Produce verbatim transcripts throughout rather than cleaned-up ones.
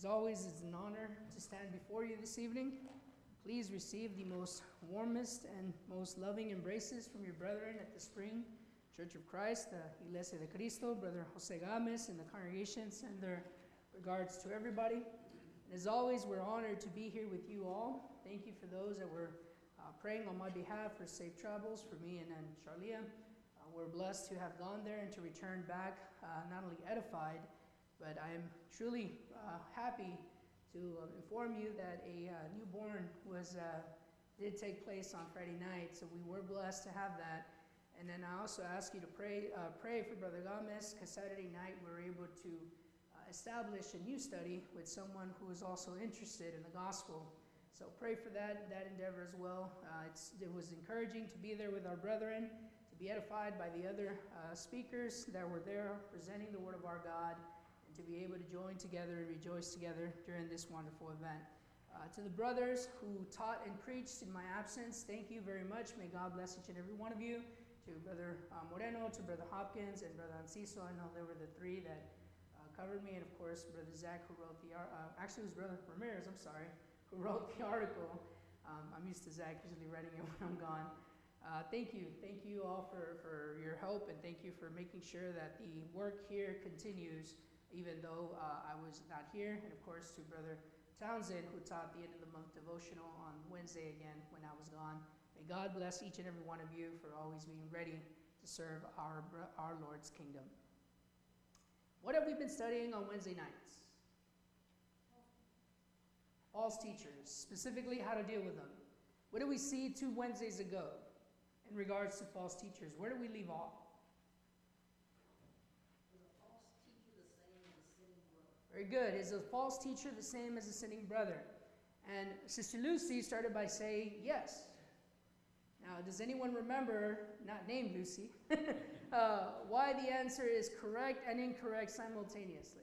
As always, it's an honor to stand before you this evening. Please receive the most warmest and most loving embraces from your brethren at the Spring Church of Christ, the Iglesia de Cristo, Brother Jose Gomez, and the congregation send their regards to everybody. And as always, we're honored to be here with you all. Thank you for those that were uh, praying on my behalf for safe travels for me and, and Charlia. Uh, we're blessed to have gone there and to return back uh, not only edified, but I am truly uh, happy to uh, inform you that a uh, newborn was uh, did take place on Friday night, so we were blessed to have that. And then I also ask you to pray uh, pray for Brother Gomez, because Saturday night we were able to uh, establish a new study with someone who is also interested in the gospel. So pray for that that endeavor as well. Uh, it's, it was encouraging to be there with our brethren, to be edified by the other uh, speakers that were there presenting the Word of our God, to be able to join together and rejoice together during this wonderful event. Uh, to the brothers who taught and preached in my absence, thank you very much. May God bless each and every one of you. To Brother uh, Moreno, to Brother Hopkins, and Brother Anciso, I know they were the three that uh, covered me, and of course Brother Zach, who wrote the, uh, actually it was Brother Ramirez, I'm sorry, who wrote the article. Um, I'm used to Zach usually writing it when I'm gone. Uh, thank you. Thank you all for, for your help, and thank you for making sure that the work here continues even though uh, I was not here. And of course to Brother Townsend, who taught the end of the month devotional on Wednesday again when I was gone. May God bless each and every one of you for always being ready to serve our, our Lord's kingdom. What have we been studying on Wednesday nights? False teachers, specifically how to deal with them. What did we see two Wednesdays ago in regards to false teachers? Where did we leave off? Very good. Is a false teacher the same as a sinning brother? And Sister Lucy started by saying yes. Now, does anyone remember, not named Lucy, uh, why the answer is correct and incorrect simultaneously?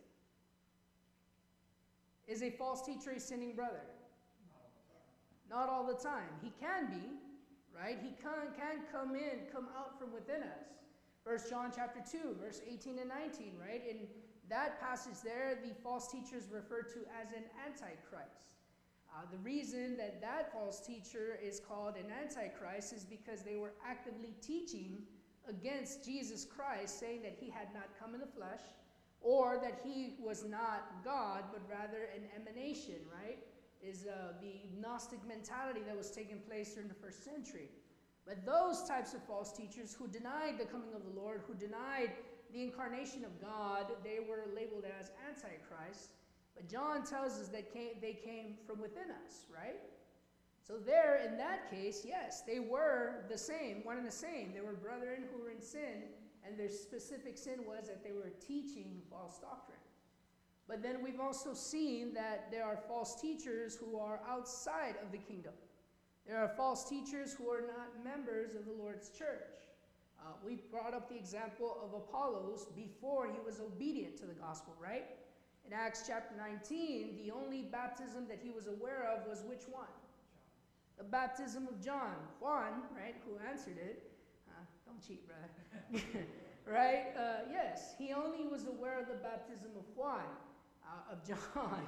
Is a false teacher a sinning brother? Not all the time. He can be, right? He can, can come in, come out from within us. First John chapter two, verse eighteen and nineteen, right? In that passage there, the false teacher is referred to as an antichrist. Uh, the reason that that false teacher is called an antichrist is because they were actively teaching against Jesus Christ, saying that he had not come in the flesh, or that he was not God, but rather an emanation, right? Is uh, the Gnostic mentality that was taking place during the first century. But those types of false teachers who denied the coming of the Lord, who denied the incarnation of God, they were labeled as antichrist. But John tells us that came, they came from within us, right? So there, in that case, yes, they were the same, one and the same. They were brethren who were in sin, and their specific sin was that they were teaching false doctrine. But then we've also seen that there are false teachers who are outside of the kingdom. There are false teachers who are not members of the Lord's church. Uh, we brought up the example of Apollos before he was obedient to the gospel, right? In Acts chapter nineteen, the only baptism that he was aware of was which one? John. The baptism of John. Juan, right, who answered it. Uh, don't cheat, brother. Right? Uh, yes, he only was aware of the baptism of Juan, uh, of John.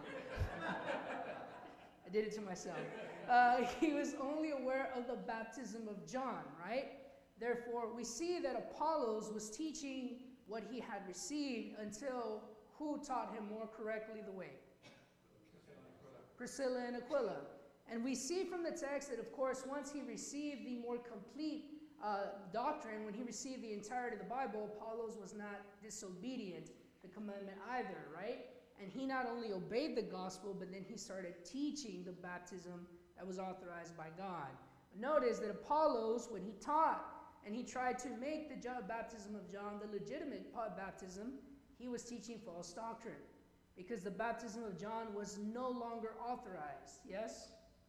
I did it to myself. Uh, he was only aware of the baptism of John, right? Therefore, we see that Apollos was teaching what he had received until who taught him more correctly the way? Priscilla and Aquila. And we see from the text that, of course, once he received the more complete uh, doctrine, when he received the entirety of the Bible, Apollos was not disobedient to the commandment either, right? And he not only obeyed the gospel, but then he started teaching the baptism that was authorized by God. Notice that Apollos, when he taught and he tried to make the baptism of John the legitimate baptism, he was teaching false doctrine because the baptism of John was no longer authorized. Yes?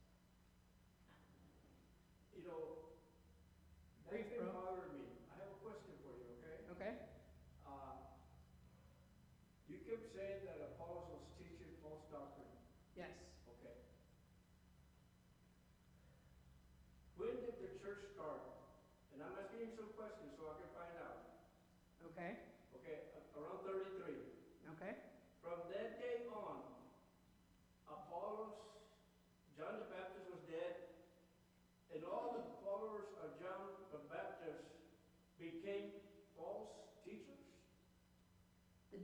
You know, that Brief, thing bro. bothered me. I have a question for you, okay? Okay. Uh, you kept saying that Apollos was teaching false doctrine. Yes. Okay. When did the church start? And I'm asking you some questions so I can find out. Okay. Okay, a- around thirty-three. Okay. From that day on,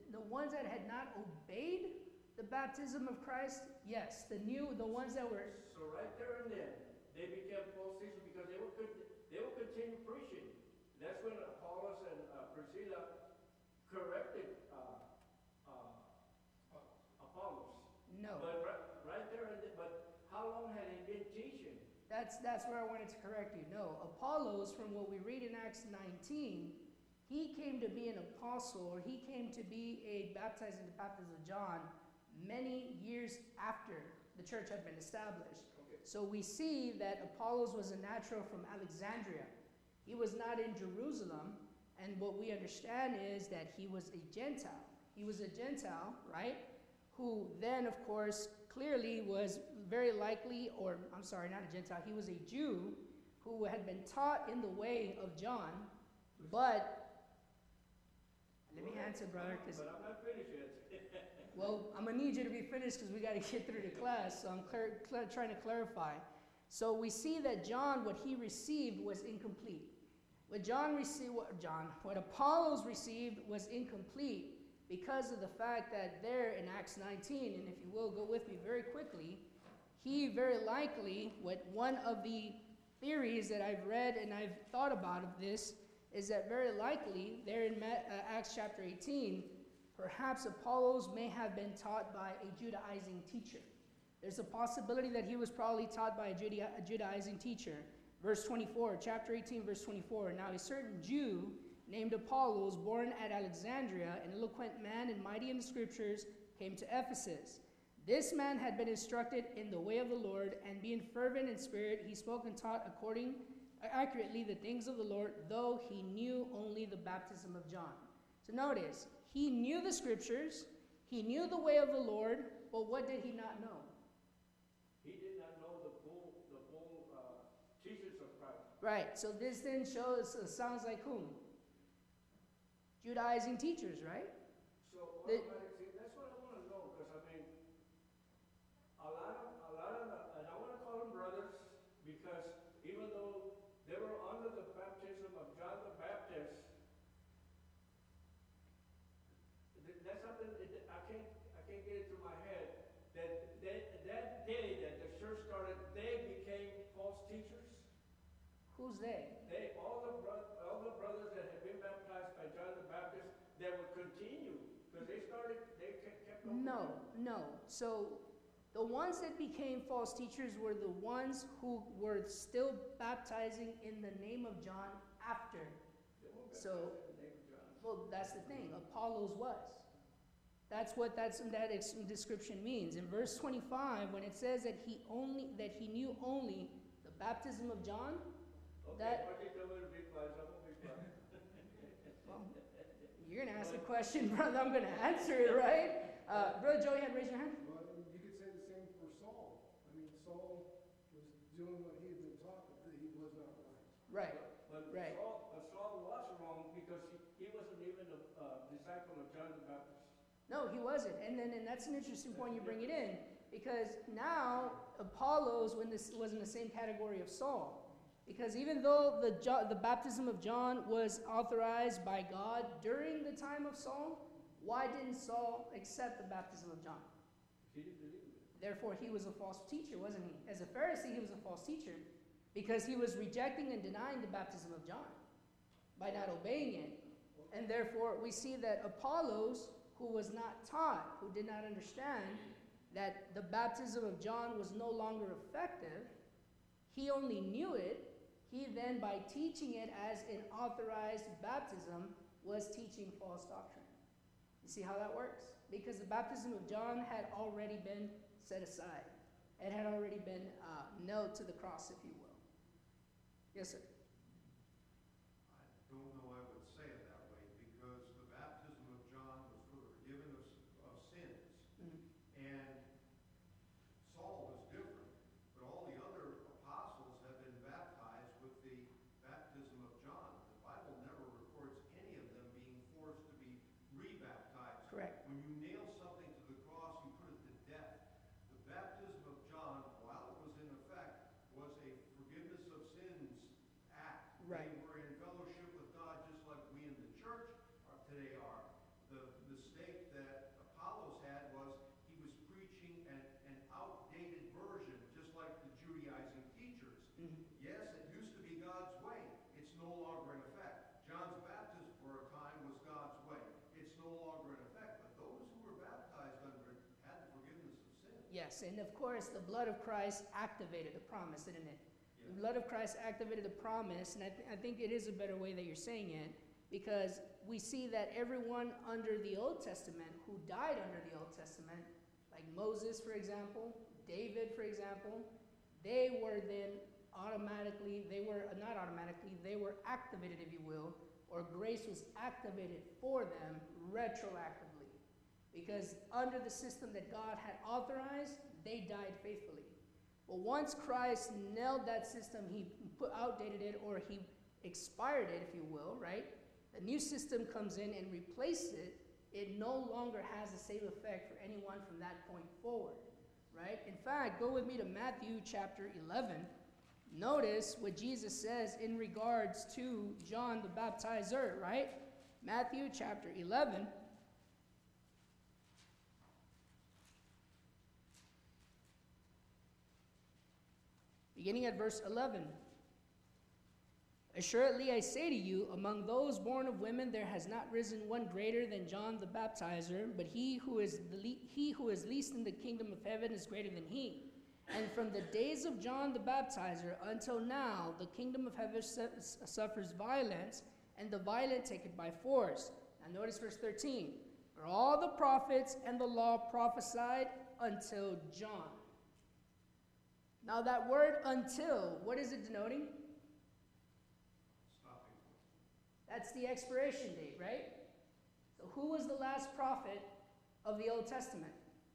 the ones that had not obeyed the baptism of Christ, yes. The new, the ones that were... So right there and then, they became false teachers because they would, they would continue preaching. That's when Apollos and uh, Priscilla corrected uh, uh, Apollos. No. But right, right there, and then, but how long had he been teaching? That's, that's where I wanted to correct you. No, Apollos, from what we read in Acts nineteen, he came to be an apostle, or he came to be a baptized in the baptism of John many years after the church had been established. Okay. So we see that Apollos was a natural from Alexandria. He was not in Jerusalem, and what we understand is that he was a Gentile. He was a Gentile, right? Who then, of course, clearly was very likely, or I'm sorry, not a Gentile, he was a Jew who had been taught in the way of John, but let me answer, brother, because, But I'm not finished yet. well, I'm going to need you to be finished because we got to get through the class, so I'm clar- cl- trying to clarify. So we see that John, what he received was incomplete. What John received, what John, what Apollos received was incomplete because of the fact that there in Acts nineteen, and if you will go with me very quickly, he very likely, what one of the theories that I've read and I've thought about of this is that very likely there in uh, Acts chapter eighteen, perhaps Apollos may have been taught by a Judaizing teacher. There's a possibility that he was probably taught by a, Judea- a Judaizing teacher. Verse twenty-four, chapter eighteen, verse twenty-four. Now a certain Jew named Apollos, born at Alexandria, an eloquent man and mighty in the scriptures, came to Ephesus. This man had been instructed in the way of the Lord, and being fervent in spirit, he spoke and taught according accurately the things of the Lord, though he knew only the baptism of John. So notice, he knew the scriptures, he knew the way of the Lord, but what did he not know? He did not know the full, the full uh, teachings of Christ. Right, so this then shows, uh, sounds like whom? Judaizing teachers, right? So what The- am I- see, that's what I want to know, because I mean, a lot of, a lot of, the, and I want to call them brothers, because even though they were under the baptism of John the Baptist, th- that's something that I can't, I can't get it through my head. That that that day that the church started, they became false teachers. Who's they? They all the bro- all the brothers that had been baptized by John the Baptist, that would continue because they started, they kept, kept on. No, no. So the ones that became false teachers were the ones who were still baptizing in the name of John after. They weren't So- baptized in the name of John. Well, that's the thing. Apollos was. That's what that's, that ex- description means. In verse twenty-five, when it says that he only that he knew only the baptism of John, Okay, that- why don't you tell me to be quiet? I'm gonna be quiet. well, you're gonna ask a question, brother. I'm gonna answer it, right? Uh, brother Joey, had raised your hand. Well, you could say the same for Saul. I mean, Saul was doing what he had been taught, but he was not right. Right. But Right. Saul, but Saul was wrong because he, he wasn't even a uh, disciple of John the Baptist. No, he wasn't. And then and that's an interesting point you bring it in, because now Apollos when this was in the same category of Saul. Because even though the jo- the baptism of John was authorized by God during the time of Saul, why didn't Saul accept the baptism of John? He didn't believe it. Therefore, he was a false teacher, wasn't he? As a Pharisee, he was a false teacher because he was rejecting and denying the baptism of John by not obeying it. And therefore, we see that Apollos, who was not taught, who did not understand that the baptism of John was no longer effective, he only knew it. He then, by teaching it as an authorized baptism, was teaching false doctrine. You see how that works? Because the baptism of John had already been set aside. It had already been uh, nailed to the cross, if you will. Yes, sir. I don't know I would say it that way, because the baptism of John was for the forgiveness of sins. Mhm. And Saul was different, but all the other apostles have been baptized with the baptism of John. The Bible never records any of them being forced to be rebaptized. Correct. When you nail something to the cross, you put it to death. The baptism of John, while it was in effect, was a forgiveness of sins act. Right. They were in fellowship with God just like we in the church are, today are. The mistake Yes, and of course, the blood of Christ activated the promise, didn't it? The blood of Christ activated the promise, and I, th- I think it is a better way that you're saying it, because we see that everyone under the Old Testament who died under the Old Testament, like Moses, for example, David, for example, they were then automatically, they were, uh, not automatically, they were activated, if you will, or grace was activated for them retroactively. Because under the system that God had authorized, they died faithfully. But once Christ nailed that system, he put outdated it, or he expired it, if you will, right? The new system comes in and replaces it. It no longer has the same effect for anyone from that point forward, right? In fact, go with me to Matthew chapter eleven. Notice what Jesus says in regards to John the Baptizer, right? Matthew chapter eleven. Beginning at verse eleven. Assuredly I say to you, among those born of women there has not risen one greater than John the Baptizer, but he who is the le- he who is least in the kingdom of heaven is greater than he. And from the days of John the Baptizer until now, the kingdom of heaven su- suffers violence, and the violent take it by force. Now notice verse thirteen. For all the prophets and the law prophesied until John. Now that word until, what is it denoting? Stopping. That's the expiration date, right? So who was the last prophet of the Old Testament?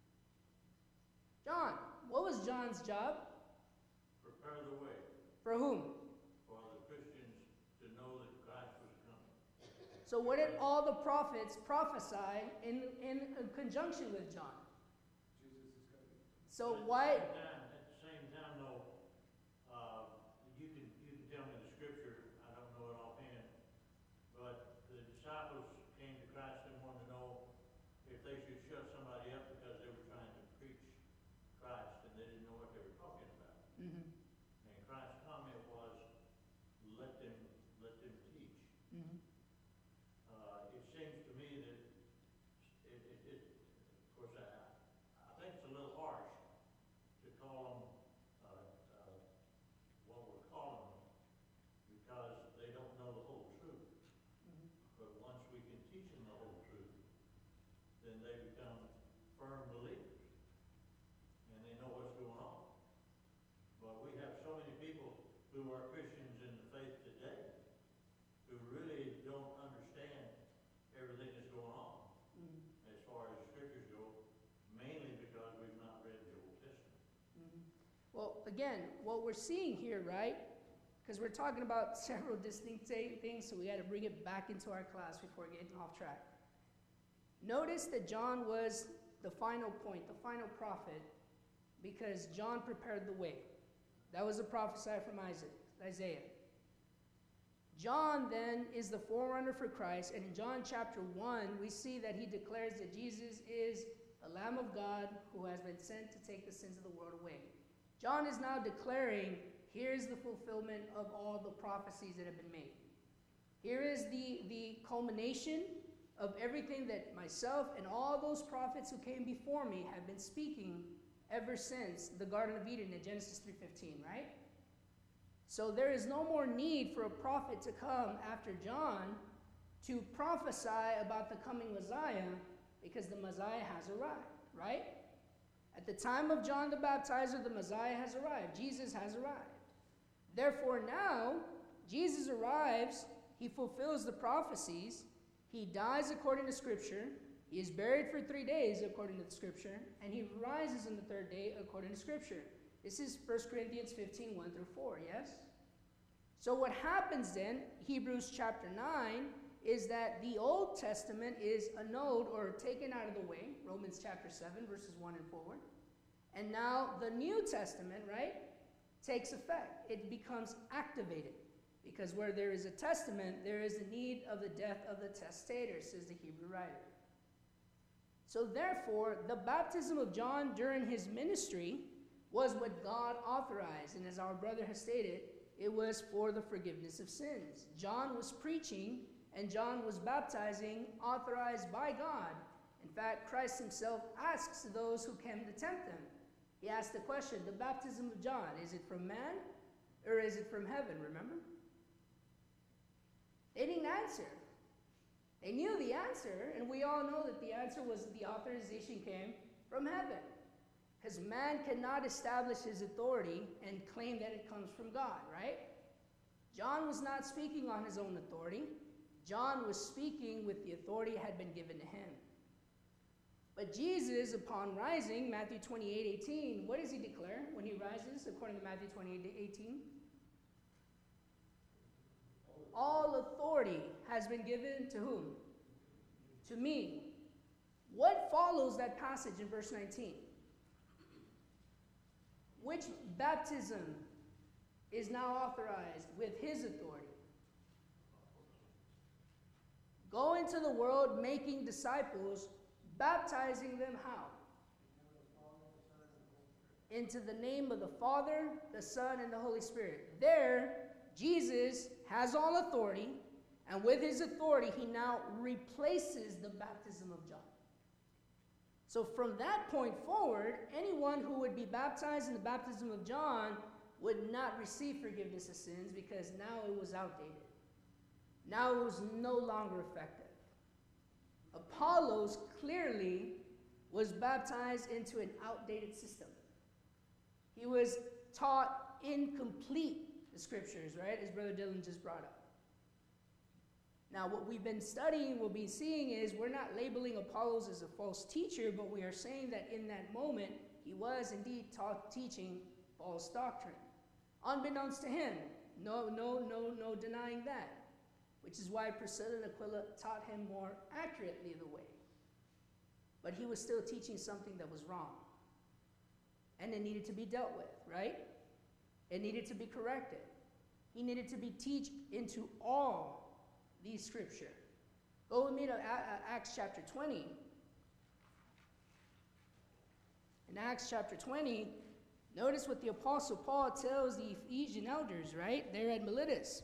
John. What was John's job? Prepare the way For whom? for the Christians to know that Christ was coming. So what did all the prophets prophesy in, in conjunction with John? Jesus is coming. So But why? At the same time, at the same time though, uh, you can, you can tell me the scripture, I don't know it offhand, but the disciples came to Christ and wanted to know if they should shut somebody up because they were trying to preach Christ and they didn't know what they were talking about. Mm-hmm, And Christ's comment was, let them, let them teach. mm-hmm, Uh, it seems to me that it, it, it, of course, I, I think it's a little harsh to call them, uh, uh, what we're calling them, because they don't know the whole truth. mm-hmm. But once we can teach them the whole truth, then they become firm believers, and they know what's going on. But we have so many people who are Christians in the faith today, who really don't understand everything that's going on Mm-hmm. as far as scriptures go, mainly because we've not read the Old Testament. Mm-hmm. Well, again, what we're seeing here, right? Because we're talking about several distinct ta- things, so we got to bring it back into our class before getting off track. Notice that John was the final point, the final prophet, because John prepared the way. That was a prophesy from Isaac, Isaiah. John then is the forerunner for Christ, and in John chapter one, we see that he declares that Jesus is the Lamb of God who has been sent to take the sins of the world away. John is now declaring, here's the fulfillment of all the prophecies that have been made. Here is the, the culmination of everything that myself and all those prophets who came before me have been speaking ever since the Garden of Eden in Genesis three fifteen, right? So there is no more need for a prophet to come after John to prophesy about the coming Messiah, because the Messiah has arrived, right? At the time of John the Baptizer, the Messiah has arrived. Jesus has arrived. Therefore now, Jesus arrives, he fulfills the prophecies, he dies according to Scripture, he is buried for three days according to the Scripture, and he rises on the third day according to Scripture. This is First Corinthians fifteen, one through four, yes? So what happens then, Hebrews chapter nine, is that the Old Testament is annulled or taken out of the way, Romans chapter seven, verses one and forward. And now the New Testament, right, takes effect. It becomes activated. Because where there is a testament, there is a need of the death of the testator, says the Hebrew writer. So therefore, the baptism of John during his ministry was what God authorized. And as our brother has stated, it was for the forgiveness of sins. John was preaching and John was baptizing, authorized by God. In fact, Christ himself asks those who came to tempt him, He asked the question, the baptism of John, is it from man or is it from heaven, remember? They didn't answer. They knew the answer, and we all know that the answer was that the authorization came from heaven. Because man cannot establish his authority and claim that it comes from God, right? John was not speaking on his own authority. John was speaking with the authority that had been given to him. But Jesus, upon rising, Matthew twenty-eight eighteen, what does he declare when he rises, according to Matthew twenty-eight eighteen? All authority has been given to whom? To me. What follows that passage in verse nineteen? Which baptism is now authorized with his authority? Go into the world making disciples, baptizing them how? Into the name of the Father, the Son, and the Holy Spirit. There, Jesus has all authority, and with his authority, he now replaces the baptism of John. So from that point forward, anyone who would be baptized in the baptism of John would not receive forgiveness of sins because now it was outdated. Now it was no longer effective. Apollos clearly was baptized into an outdated system. He was taught incomplete the scriptures, right? As Brother Dylan just brought up. Now, what we've been studying, what we've been seeing is we're not labeling Apollos as a false teacher, but we are saying that in that moment, he was indeed taught, teaching false doctrine. Unbeknownst to him. No, no, no, no denying that. Which is why Priscilla and Aquila taught him more accurately the way. But he was still teaching something that was wrong. And it needed to be dealt with, right? It needed to be corrected. He needed to be taught into all these scripture. Go with me to Acts chapter twenty. In Acts chapter twenty, notice what the Apostle Paul tells the Ephesian elders, right? They're at Miletus.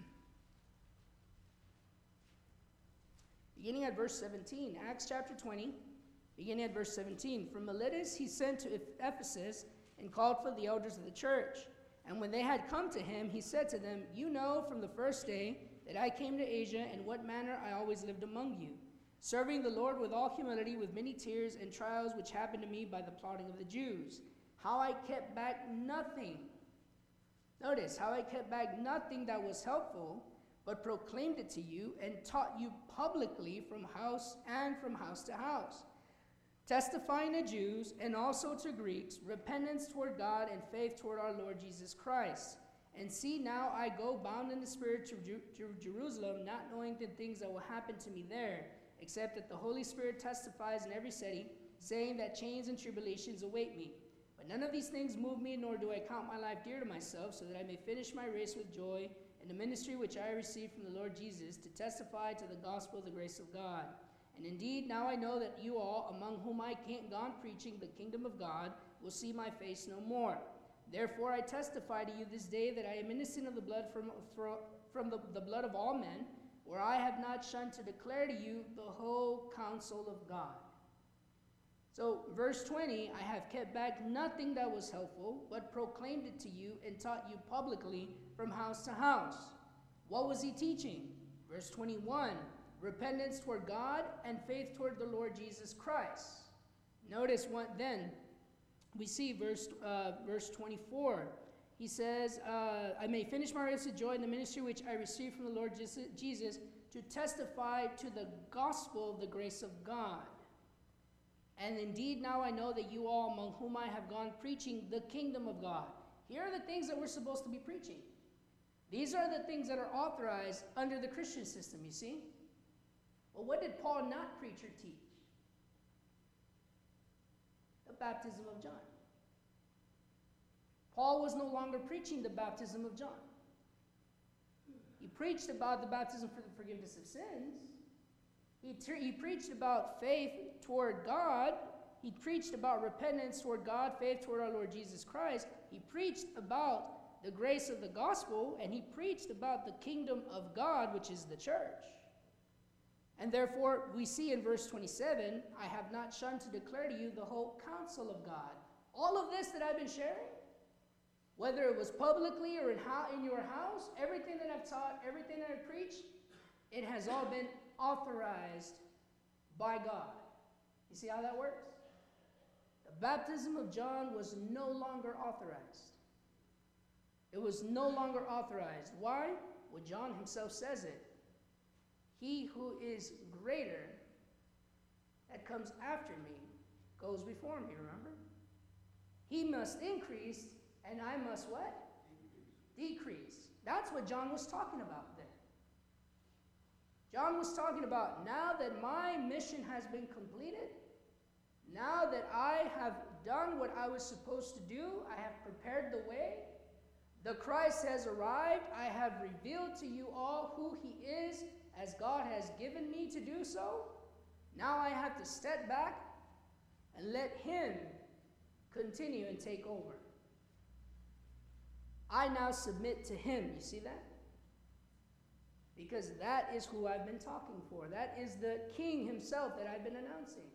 Beginning at verse seventeen, Acts chapter twenty, beginning at verse seventeen. From Miletus he sent to Ephesus and called for the elders of the church. And when they had come to him, he said to them, you know from the first day that I came to Asia, in what manner I always lived among you, serving the Lord with all humility, with many tears and trials which happened to me by the plotting of the Jews. How I kept back nothing. Notice, how I kept back nothing that was helpful, but proclaimed it to you and taught you publicly from house and from house to house, testifying to Jews and also to Greeks, repentance toward God and faith toward our Lord Jesus Christ. And see, now I go bound in the Spirit to Jer- Jer- Jerusalem, not knowing the things that will happen to me there, except that the Holy Spirit testifies in every city, saying that chains and tribulations await me. But none of these things move me, nor do I count my life dear to myself, so that I may finish my race with joy in the ministry which I received from the Lord Jesus, to testify to the gospel of the grace of God. And indeed, now I know that you all, among whom I can't gone preaching the kingdom of God, will see my face no more. Therefore I testify to you this day that I am innocent of the blood from, from the, the blood of all men, where I have not shunned to declare to you the whole counsel of God. So verse twenty, I have kept back nothing that was helpful, but proclaimed it to you and taught you publicly from house to house. What was he teaching? Verse twenty-one, repentance toward God and faith toward the Lord Jesus Christ. Notice what then we see verse uh, verse twenty-four. He says, uh, I may finish my race with joy in the ministry which I received from the Lord Jesus, to testify to the gospel of the grace of God. And indeed now I know that you all, among whom I have gone preaching the kingdom of God. Here are the things that we're supposed to be preaching. These are the things that are authorized under the Christian system, you see. Well, what did Paul not preach or teach? The baptism of John. Paul was no longer preaching the baptism of John. He preached about the baptism for the forgiveness of sins. He, tre- he preached about faith toward God. He preached about repentance toward God, faith toward our Lord Jesus Christ. He preached about the grace of the gospel, and he preached about the kingdom of God, which is the church. And therefore, we see in verse twenty-seven, I have not shunned to declare to you the whole counsel of God. All of this that I've been sharing, whether it was publicly or in, how, in your house, everything that I've taught, everything that I've preached, it has all been authorized by God. You see how that works? The baptism of John was no longer authorized. It was no longer authorized. Why? Well, John himself says it. He who is greater that comes after me goes before me, remember? He must increase, and I must what? Decrease. Decrease. That's what John was talking about then. John was talking about, now that my mission has been completed, now that I have done what I was supposed to do, I have prepared the way, the Christ has arrived, I have revealed to you all who he is as God has given me to do so. Now I have to step back and let him continue and take over. I now submit to him. You see that? Because that is who I've been talking for. That is the king himself that I've been announcing.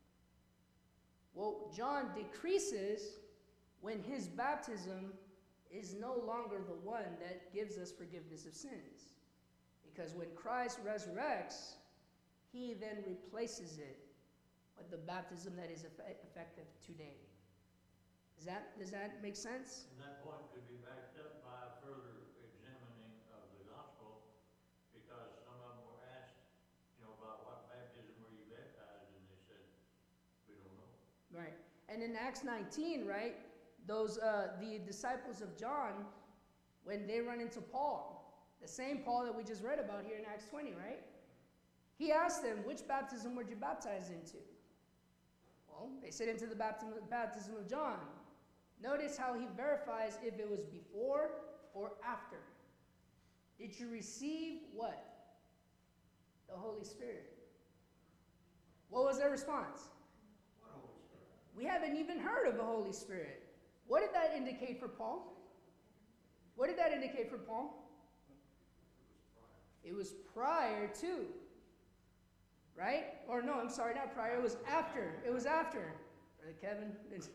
Well, John decreases when his baptism is no longer the one that gives us forgiveness of sins. Because when Christ resurrects, he then replaces it with the baptism that is eff- effective today. Does that, does that make sense? And that point could be backed up by further examining of the gospel, because some of them were asked, you know, about what baptism were you baptized, and they said, we don't know. Right. And in Acts nineteen, right, those uh, the disciples of John, when they run into Paul, the same Paul that we just read about here in Acts twenty, right? He asked them, which baptism were you baptized into? Well, they said into the baptism, baptism of John. Notice how he verifies if it was before or after. Did you receive what? The Holy Spirit. What was their response? What Holy Spirit? We haven't even heard of the Holy Spirit. What did that indicate for Paul? What did that indicate for Paul? It was prior to. Right? Or no, I'm sorry, not prior. It was after. It was after. Brother Kevin.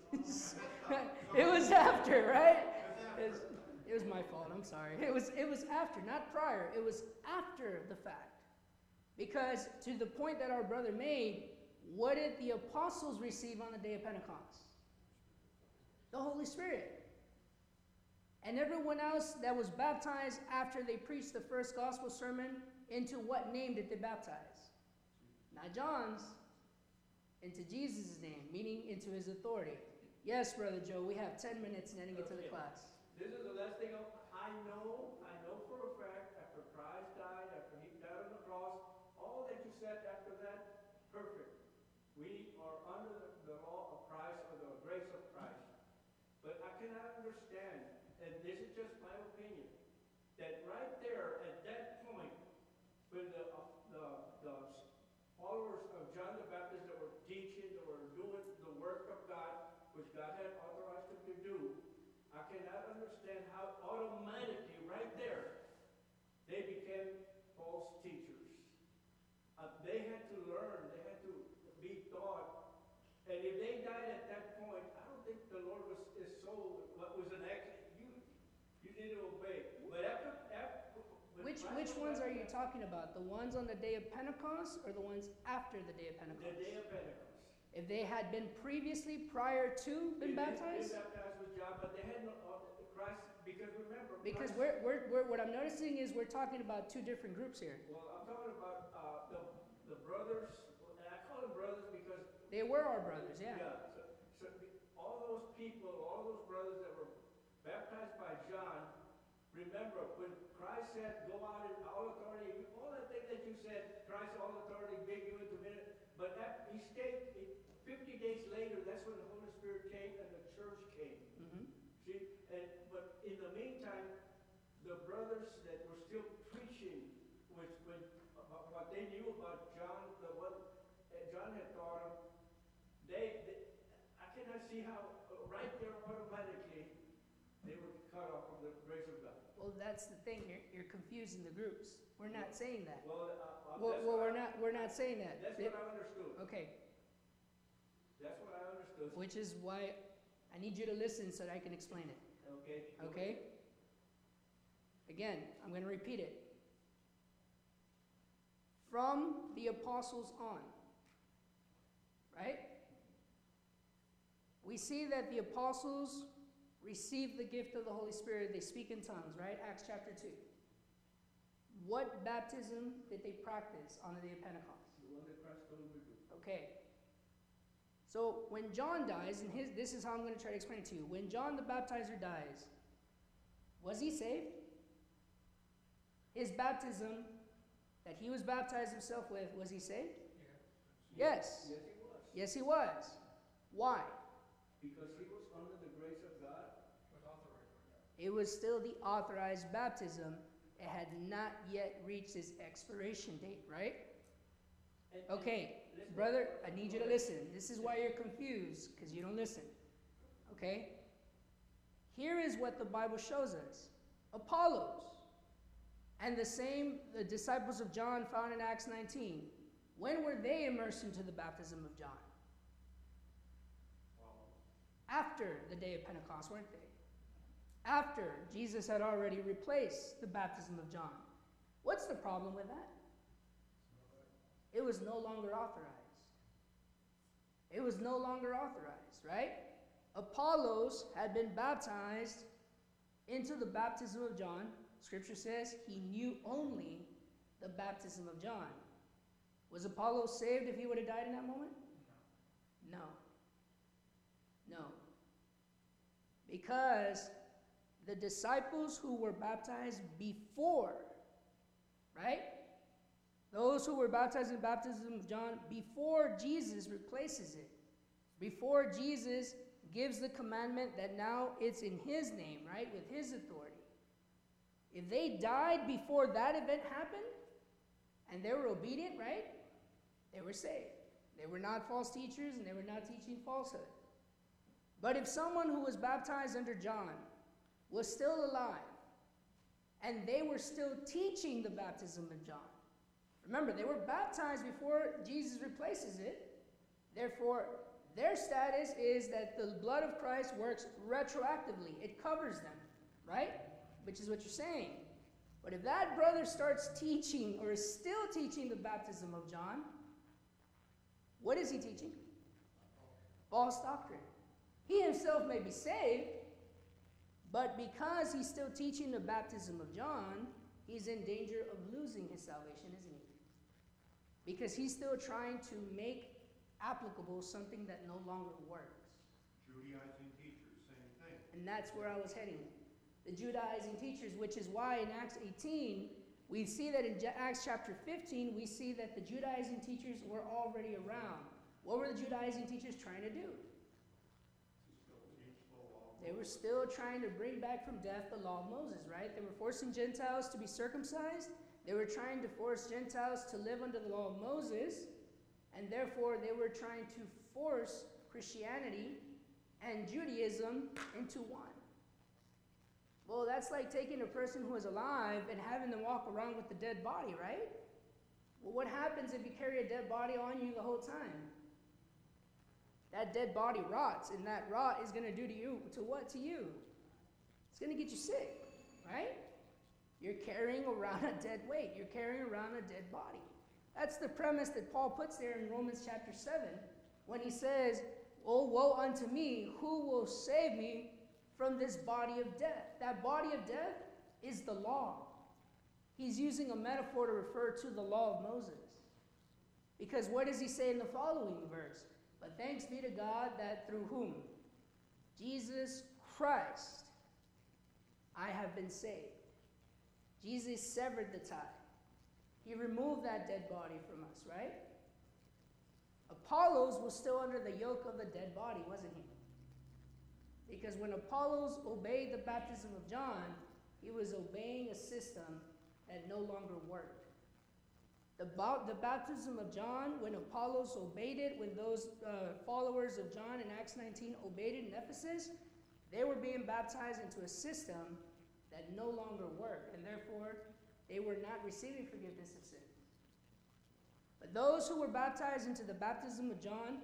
It was after, right? It was, it was my fault. I'm sorry. It was, it was after, not prior. It was after the fact. Because to the point that our brother made, what did the apostles receive on the day of Pentecost? The Holy Spirit. And everyone else that was baptized after they preached the first gospel sermon, into what name did they baptize? Not John's, into Jesus' name, meaning into his authority. Yes, Brother Joe, we have ten minutes and then get to the Okay. class. This is the last thing I- I know, I know for a fact, after Christ died, after he died on the cross, all that you said after that, perfect. We are under the, the law of Christ or the grace of Christ. But I cannot understand, and this is just my opinion, that right there at that point, when the, uh, the, the followers of John the Baptist that were teaching, that were doing the work of God, which God had authorized them to do, I cannot understand how automatically, right there, they became false teachers. Uh, they had to learn, they had to be taught. And if they died at that point, I don't think the Lord was is so what was an act you you need to obey. But after, after when Which, Christ which was ones are you baptized- talking about? The ones on the day of Pentecost or the ones after the day of The Pentecost? day of Pentecost. If they had been previously, prior to, been They didn't- baptized? They baptized with John, but they had no, uh, Christ, because remember. Because Christ- we're, we're, we're, what I'm noticing is we're talking about two different groups here. Well, I'm talking about, uh, the, the brothers, and I call them brothers because. They were our brothers, yeah. so, so the- all those people, all those brothers that were baptized by John, remember, when Christ said, go out in all authority, all that thing that you said, Christ, all authority, gave you into minute, but that, he stayed, fifty days later, that's when the Holy Spirit came and the church came. Mhm. See, and, but in the meantime, the brothers that were still preaching, which, when, about what they knew about John, the one, that John had taught them, they, they, I cannot see how, uh, right there automatically, they were cut off from the grace of God. Well, that's the thing, you're, you're confusing the groups. We're not saying that. Well, uh, uh, Well, that's well, what we're I- not, we're not saying that. That's It- what I understood. Okay, That's what I understood. which is why I need you to listen so that I can explain it. Okay? Okay? Again, I'm going to repeat it. From the apostles on, right? We see that the apostles received the gift of the Holy Spirit. They speak in tongues, right? Acts chapter two. What baptism did they practice on the day of Pentecost? The one that Christ told them to do. Okay. So when John dies, and his, this is how I'm going to try to explain it to you. When John the Baptizer dies, was he saved? His baptism that he was baptized himself with, was he saved? Yes. Yes, he was. Yes, he was. Why? Because he was under the grace of God. It was still the authorized baptism. It had not yet reached its expiration date, right? And- Okay, and listen- brother, I need you to listen. This is why you're confused, because you don't listen. Okay? Here is what the Bible shows us. Apollos and the same the disciples of John found in Acts nineteen. When were they immersed into the baptism of John? After the day of Pentecost, weren't they? After Jesus had already replaced the baptism of John. What's the problem with that? It was no longer authorized. It was no longer authorized, right? Apollos had been baptized into the baptism of John. Scripture says he knew only the baptism of John. Was Apollos saved if he would have died in that moment? No. No. Because the disciples who were baptized before, right? Those who were baptized in the baptism of John before Jesus replaces it. Before Jesus gives the commandment that now it's in his name, right? With his authority. If they died before that event happened, and they were obedient, right? They were saved. They were not false teachers, and they were not teaching falsehood. But if someone who was baptized under John was still alive, and they were still teaching the baptism of John, remember, they were baptized before Jesus replaces it. Therefore, their status is that the blood of Christ works retroactively. It covers them, right? Which is what you're saying. But if that brother starts teaching or is still teaching the baptism of John, what is he teaching? False doctrine. He himself may be saved, but because he's still teaching the baptism of John, he's in danger of losing his salvation, isn't he? Because he's still trying to make applicable something that no longer works. Judaizing teachers, same thing. And that's where I was heading. The Judaizing teachers, which is why in Acts eighteen, we see that in Acts chapter fifteen, we see that the Judaizing teachers were already around. What were the Judaizing teachers trying to do? They were still trying to bring back from death the law of Moses, right? They were forcing Gentiles to be circumcised. They were trying to force Gentiles to live under the law of Moses. And therefore, they were trying to force Christianity and Judaism into one. Well, that's like taking a person who is alive and having them walk around with a dead body, right? Well, what happens if you carry a dead body on you the whole time? That dead body rots, and that rot is going to do to you, to what to you? It's going to get you sick, right? You're carrying around a dead weight. You're carrying around a dead body. That's the premise that Paul puts there in Romans chapter seven when he says, "Oh, woe unto me, who will save me from this body of death?" That body of death is the law. He's using a metaphor to refer to the law of Moses. Because what does he say in the following verse? But thanks be to God that through whom? Jesus Christ, I have been saved. Jesus severed the tie. He removed that dead body from us, right? Apollos was still under the yoke of the dead body, wasn't he? Because when Apollos obeyed the baptism of John, he was obeying a system that no longer worked. The, ba- the baptism of John, when Apollos obeyed it, when those uh, followers of John in Acts nineteen obeyed it in Ephesus, they were being baptized into a system that no longer worked, and therefore they were not receiving forgiveness of sins. But those who were baptized into the baptism of John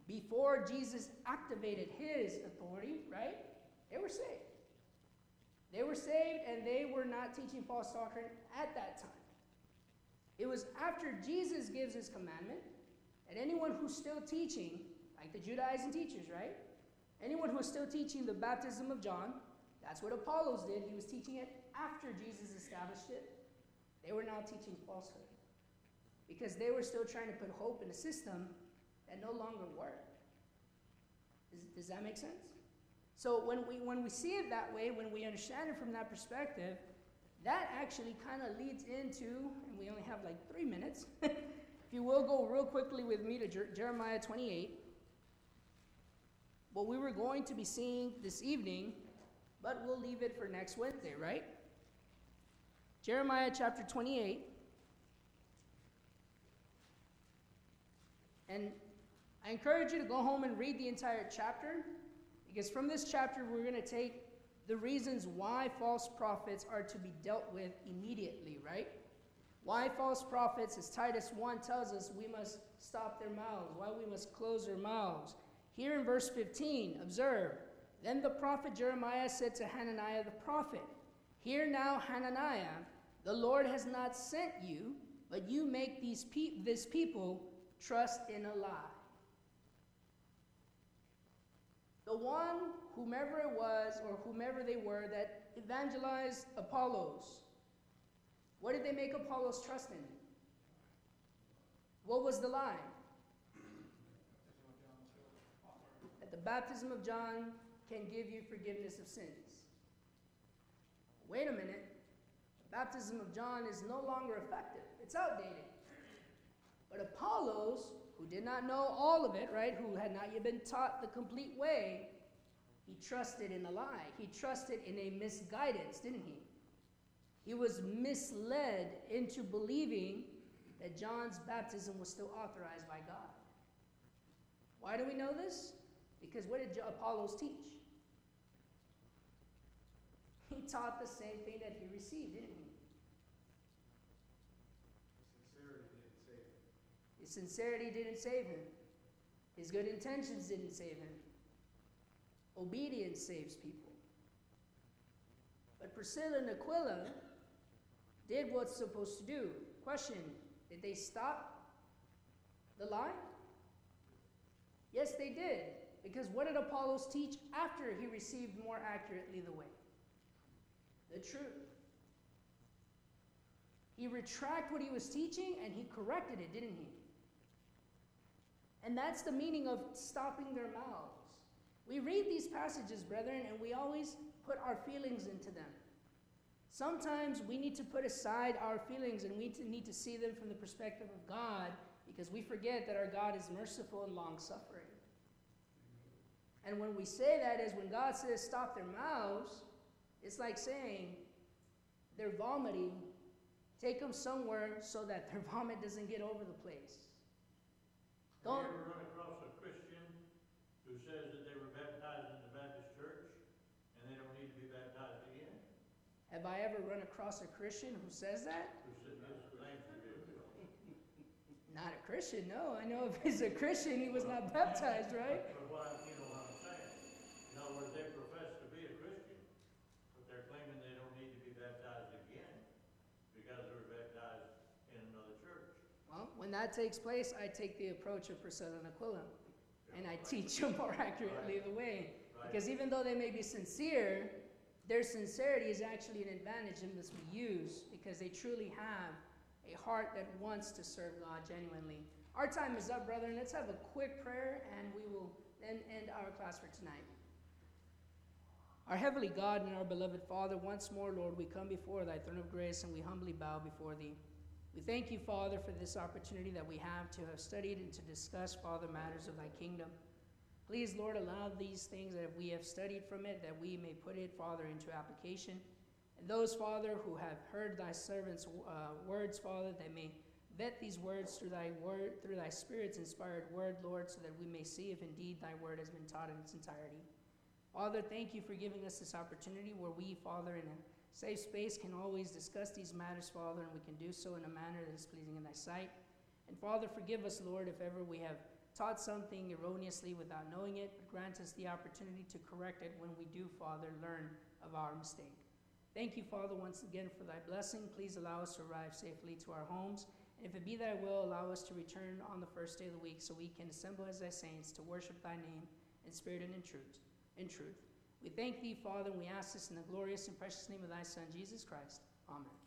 before Jesus activated his authority, right? They were saved. They were saved and they were not teaching false doctrine at that time. It was after Jesus gives his commandment that anyone who's still teaching, like the Judaizing teachers, right? Anyone who is still teaching the baptism of John, that's what Apollos did. He was teaching it after Jesus established it. They were now teaching falsehood because they were still trying to put hope in a system that no longer worked. Does, does that make sense? So when we, when we see it that way, when we understand it from that perspective, that actually kind of leads into, and we only have like three minutes, if you will go real quickly with me to Jer- Jeremiah twenty-eight. What we were going to be seeing this evening, but we'll leave it for next Wednesday, right? Jeremiah chapter twenty-eight. And I encourage you to go home and read the entire chapter, because from this chapter we're going to take the reasons why false prophets are to be dealt with immediately, right? Why false prophets, as Titus one tells us, we must stop their mouths, why we must close their mouths. Here in verse fifteen, observe, then the prophet Jeremiah said to Hananiah the prophet, hear now, Hananiah, the Lord has not sent you, but you make these pe- this people trust in a lie. The one, whomever it was, or whomever they were, that evangelized Apollos, what did they make Apollos trust in? What was the lie? That the baptism of John can give you forgiveness of sins. Wait a minute. The baptism of John is no longer effective. It's outdated. But Apollos, who did not know all of it, right, who had not yet been taught the complete way, he trusted in a lie. He trusted in a misguidance, didn't he? He was misled into believing that John's baptism was still authorized by God. Why do we know this? Because what did Apollos teach? He taught the same thing that he received, didn't he? His sincerity didn't save him. His good intentions didn't save him. Obedience saves people. But Priscilla and Aquila did what's supposed to do. Question, did they stop the lie? Yes, they did. Because what did Apollos teach after he received more accurately the way? The truth. He retracted what he was teaching and he corrected it, didn't he? And that's the meaning of stopping their mouths. We read these passages, brethren, and we always put our feelings into them. Sometimes we need to put aside our feelings and we need to see them from the perspective of God, because we forget that our God is merciful and long-suffering. And when we say that, is when God says stop their mouths, it's like saying they're vomiting, take them somewhere so that their vomit doesn't get over the place. Don't. Have you ever run across a Christian who says that they were baptized in the Baptist church and they don't need to be baptized again? Have I ever run across a Christian who says that? Who said this claim to be a Christian? Not a Christian, no. I know if he's a Christian, he was not baptized, right? But what I, you know what I'm saying? In other words, they profess to be a Christian, but they're claiming they don't need to be baptized again because they were baptized in another church. Well, when that takes place, I take the approach of Priscilla and Aquila, and I teach them more accurately the way. Because even though they may be sincere, their sincerity is actually an advantage and must be used because they truly have a heart that wants to serve God genuinely. Our time is up, brethren. Let's have a quick prayer, and we will then end our class for tonight. Our heavenly God and our beloved Father, once more, Lord, we come before thy throne of grace, and we humbly bow before thee. We thank you, Father, for this opportunity that we have to have studied and to discuss, Father, matters of thy kingdom. Please, Lord, allow these things that we have studied from it, that we may put it, Father, into application. And those, Father, who have heard thy servants' uh, words, Father, that may vet these words through thy word, through thy Spirit's inspired word, Lord, so that we may see if indeed thy word has been taught in its entirety. Father, thank you for giving us this opportunity where we, Father, in a safe space can always discuss these matters, Father, and we can do so in a manner that is pleasing in thy sight. And Father, forgive us, Lord, if ever we have taught something erroneously without knowing it, but grant us the opportunity to correct it when we do, Father, learn of our mistake. Thank you, Father, once again for thy blessing. Please allow us to arrive safely to our homes. And if it be thy will, allow us to return on the first day of the week so we can assemble as thy saints to worship thy name in spirit and in truth. In truth. We thank thee, Father, and we ask this in the glorious and precious name of thy Son, Jesus Christ. Amen.